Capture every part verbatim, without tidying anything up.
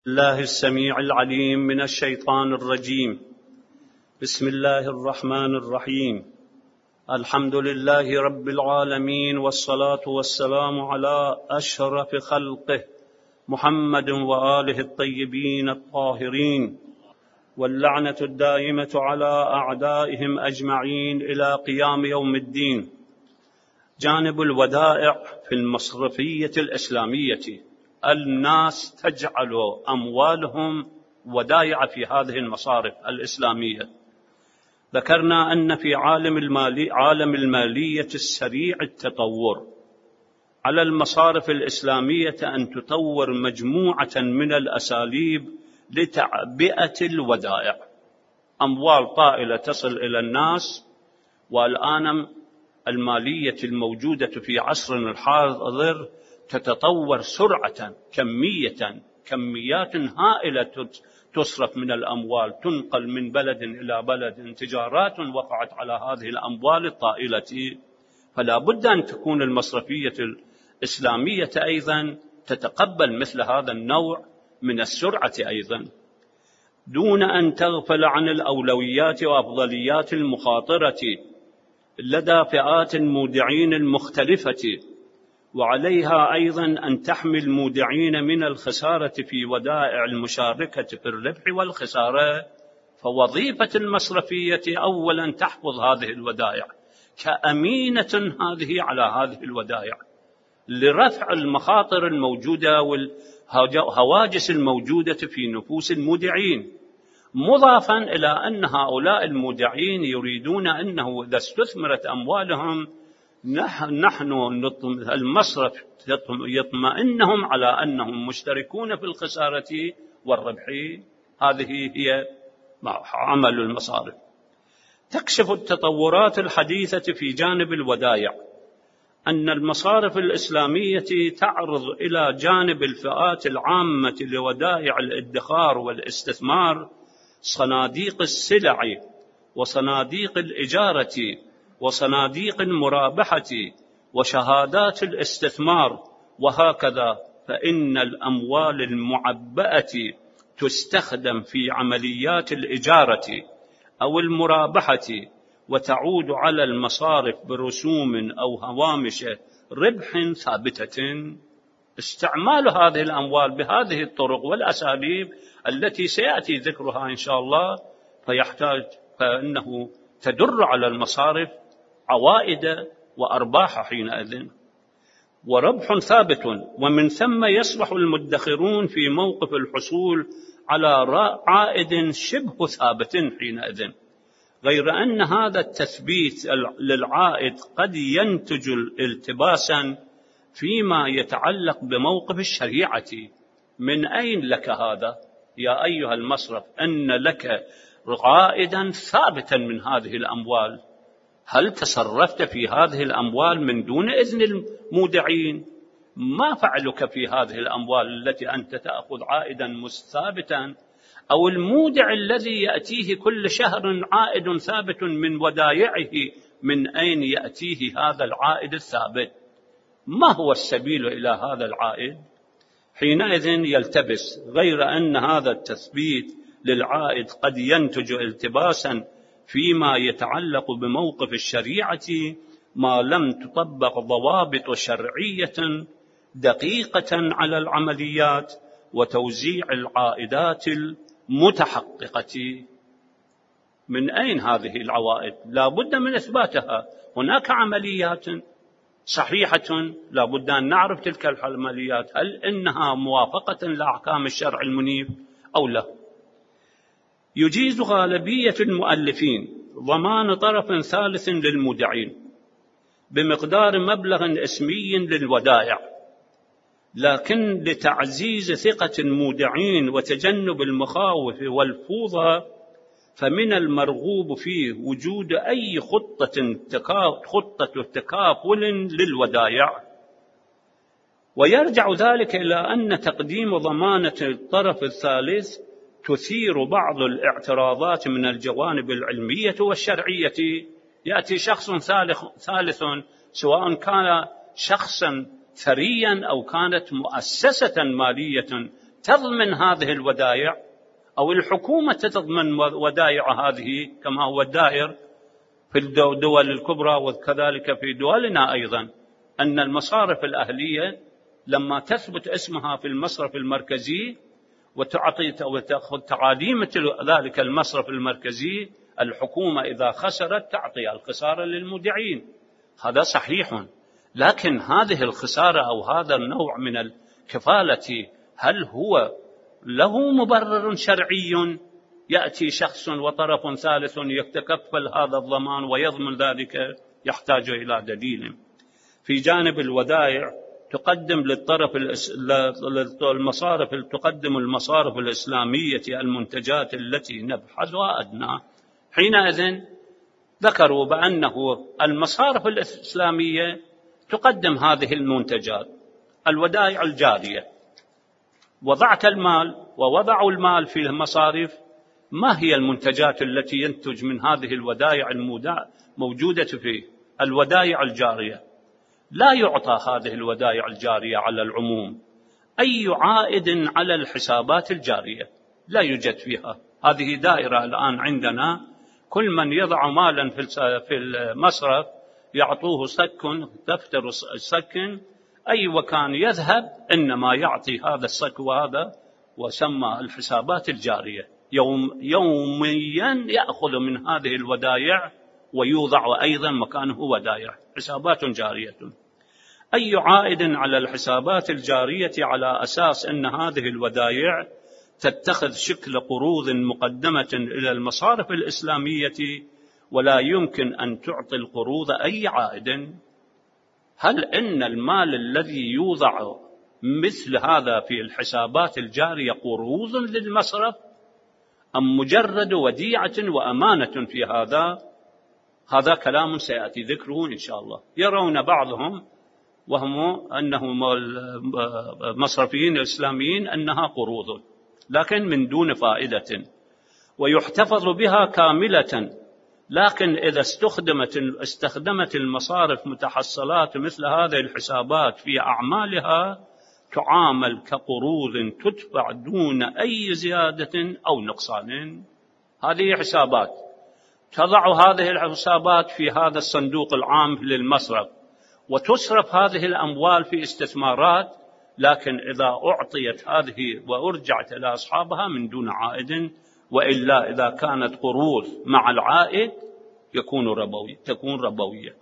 الله السميع العليم من الشيطان الرجيم. بسم الله الرحمن الرحيم. الحمد لله رب العالمين، والصلاة والسلام على أشرف خلقه محمد وآله الطيبين الطاهرين، واللعنة الدائمة على أعدائهم أجمعين إلى قيام يوم الدين. جانب الودائع في المصرفية الإسلامية، الناس تجعل أموالهم ودائع في هذه المصارف الإسلامية. ذكرنا أن في عالم المالي عالم المالية السريع التطور على المصارف الإسلامية أن تطور مجموعة من الأساليب لتعبئة الودائع، أموال طائلة تصل إلى الناس. والآن المالية الموجودة في عصرنا الحاضر تتطور سرعة، كمية كميات هائلة تصرف من الأموال، تنقل من بلد إلى بلد، تجارات وقعت على هذه الأموال الطائلة. فلا بد أن تكون المصرفية الإسلامية أيضا تتقبل مثل هذا النوع من السرعة أيضا، دون أن تغفل عن الأولويات وأفضليات المخاطرة لدى فئات المودعين المختلفة. وعليها أيضا أن تحمي المودعين من الخسارة في ودائع المشاركة في الربح والخسارة. فوظيفة المصرفية أولا تحفظ هذه الودائع كأمينة هذه على هذه الودائع لرفع المخاطر الموجودة والهواجس الموجودة في نفوس المودعين، مضافا إلى أن هؤلاء المودعين يريدون أنه إذا استثمرت أموالهم نحن المصرف يطمئنهم على أنهم مشتركون في الخسارة والربح. هذه هي عمل المصارف. تكشف التطورات الحديثة في جانب الودائع أن المصارف الإسلامية تعرض إلى جانب الفئات العامة لودائع الادخار والاستثمار صناديق السلع وصناديق الإجارة وصناديق المرابحة وشهادات الاستثمار وهكذا. فإن الأموال المعبأة تستخدم في عمليات الإجارة أو المرابحة وتعود على المصارف برسوم أو هوامش ربح ثابتة. استعمال هذه الأموال بهذه الطرق والأساليب التي سيأتي ذكرها إن شاء الله فيحتاج فإنه تدر على المصارف عوائد وأرباح حينئذ وربح ثابت، ومن ثم يصبح المدخرون في موقف الحصول على عائد شبه ثابت حينئذ. غير أن هذا التثبيت للعائد قد ينتج التباسا فيما يتعلق بموقف الشريعة. من أين لك هذا يا أيها المصرف أن لك عائدا ثابتا من هذه الأموال؟ هل تصرفت في هذه الأموال من دون إذن المودعين؟ ما فعلك في هذه الأموال التي أنت تأخذ عائدا ثابتا؟ أو المودع الذي يأتيه كل شهر عائد ثابت من ودائعه، من أين يأتيه هذا العائد الثابت؟ ما هو السبيل إلى هذا العائد؟ حينئذ يلتبس. غير أن هذا التثبيت للعائد قد ينتج التباسا فيما يتعلق بموقف الشريعة ما لم تطبق ضوابط شرعية دقيقة على العمليات وتوزيع العائدات المتحققة. من أين هذه العوائد؟ لا بد من إثباتها. هناك عمليات صحيحة لا بد أن نعرف تلك العمليات هل إنها موافقة لأحكام الشرع المنيف أو لا. يجيز غالبية المؤلفين ضمان طرف ثالث للمودعين بمقدار مبلغ اسمي للودائع، لكن لتعزيز ثقة المودعين وتجنب المخاوف والفوضى فمن المرغوب فيه وجود أي خطة خطة تكافل للودائع. ويرجع ذلك إلى أن تقديم ضمانة الطرف الثالث تثير بعض الاعتراضات من الجوانب العلمية والشرعية. يأتي شخص ثالث سواء كان شخصا ثريا أو كانت مؤسسة مالية تضمن هذه الودائع أو الحكومة تضمن ودائع هذه كما هو الدائر في الدول الكبرى وكذلك في دولنا أيضا، أن المصارف الأهلية لما تثبت اسمها في المصرف المركزي وتعطي وتأخذ تعاليم ذلك المصرف المركزي، الحكومة إذا خسرت تعطي الخسارة للمودعين، هذا صحيح. لكن هذه الخسارة أو هذا النوع من الكفالة هل هو له مبرر شرعي؟ يأتي شخص وطرف ثالث يتكفل هذا الضمان ويضمن ذلك، يحتاج إلى دليل. في جانب الودائع تقدم للطرف المصارف تقدم المصارف الإسلامية المنتجات التي نبحثها أدنى. حينئذ ذكروا بأنه المصارف الإسلامية تقدم هذه المنتجات الودائع الجارية. وضعت المال ووضعوا المال في المصارف، ما هي المنتجات التي ينتج من هذه الودائع الموجودة فيه؟ الودائع الجارية. لا يعطى هذه الودائع الجارية على العموم أي عائد على الحسابات الجارية، لا يوجد فيها. هذه دائرة الآن عندنا، كل من يضع مالا في المصرف يعطوه سك، دفتر السك أي وكان يذهب إنما يعطي هذا السك وهذا، وسمى الحسابات الجارية. يوم يوميا يأخذ من هذه الودائع ويوضع أيضا مكانه ودائع، حسابات جارية. أي عائد على الحسابات الجارية على أساس أن هذه الودائع تتخذ شكل قروض مقدمة إلى المصارف الإسلامية ولا يمكن أن تعطي القروض أي عائد. هل إن المال الذي يوضع مثل هذا في الحسابات الجارية قروض للمصرف أم مجرد وديعة وأمانة في هذا؟ هذا كلام سيأتي ذكره إن شاء الله. يرون بعضهم وهم أنهم المصرفيين الإسلاميين أنها قروض لكن من دون فائدة ويحتفظ بها كاملة، لكن إذا استخدمت استخدمت المصارف متحصلات مثل هذه الحسابات في أعمالها تعامل كقروض تدفع دون أي زيادة أو نقصان. هذه حسابات تضع هذه الحسابات في هذا الصندوق العام للمصرف وتصرف هذه الأموال في استثمارات، لكن إذا أعطيت هذه وأرجعت إلى أصحابها من دون عائد، وإلا إذا كانت قروض مع العائد يكون ربوي تكون ربوية.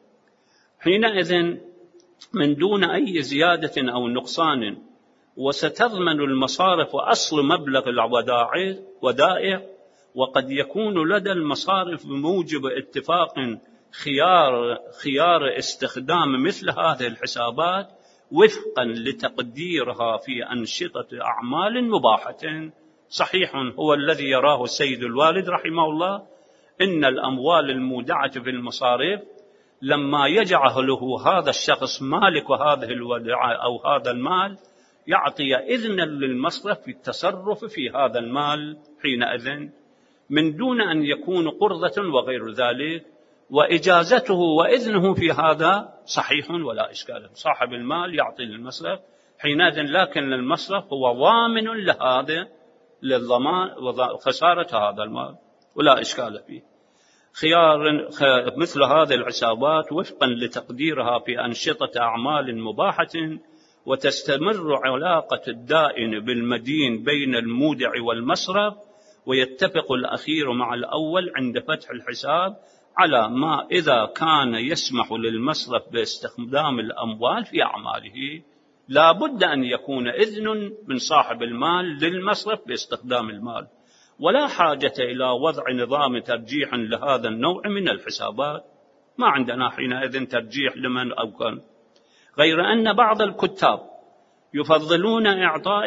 حينئذ من دون أي زيادة أو نقصان، وستضمن المصارف أصل مبلغ الودائع، وقد يكون لدى المصارف بموجب اتفاق خيار خيار استخدام مثل هذه الحسابات وفقا لتقديرها في أنشطة أعمال مباحة. صحيح هو الذي يراه السيد الوالد رحمه الله إن الأموال المودعة في المصارف لما يجعله هذا الشخص مالك هذه الوديعة أو هذا المال يعطي إذنا للمصرف في التصرف في هذا المال حينئذ من دون أن يكون قرضة وغير ذلك، وإجازته وإذنه في هذا صحيح ولا إشكال. صاحب المال يعطي للمصرف حينئذ، لكن المصرف هو ضامن لهذا للضمان وخسارة هذا المال ولا إشكال فيه. خيار مثل هذه الحسابات وفقا لتقديرها في أنشطة أعمال مباحة، وتستمر علاقة الدائن بالمدين بين المودع والمصرف، ويتفق الأخير مع الأول عند فتح الحساب على ما إذا كان يسمح للمصرف باستخدام الأموال في أعماله. لا بد أن يكون إذن من صاحب المال للمصرف باستخدام المال، ولا حاجة إلى وضع نظام ترجيح لهذا النوع من الحسابات. ما عندنا حينئذ ترجيح لمن أو كان، غير أن بعض الكتاب يفضلون إعطاء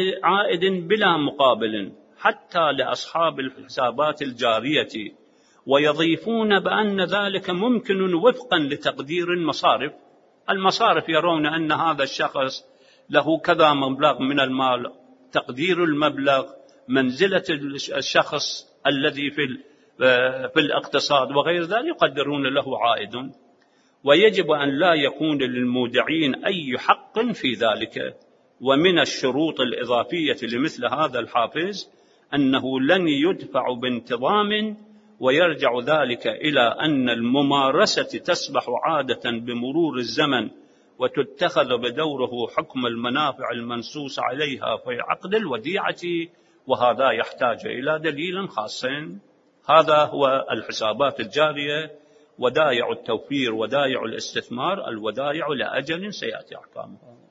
عائد بلا مقابل حتى لأصحاب الحسابات الجارية، ويضيفون بأن ذلك ممكن وفقا لتقدير المصارف. المصارف يرون أن هذا الشخص له كذا مبلغ من المال، تقدير المبلغ منزلة الشخص الذي في في الاقتصاد وغير ذلك يقدرون له عائد، ويجب أن لا يكون للمودعين أي حق في ذلك، ومن الشروط الإضافية لمثل هذا الحافز أنه لن يدفع بانتظام، ويرجع ذلك إلى أن الممارسة تسبح عادة بمرور الزمن وتتخذ بدوره حكم المنافع المنصوص عليها في عقد الوديعة، وهذا يحتاج إلى دليل خاص. هذا هو الحسابات الجارية، ودائع التوفير ودائع الاستثمار، الودائع لأجل سيأتي أحكامها.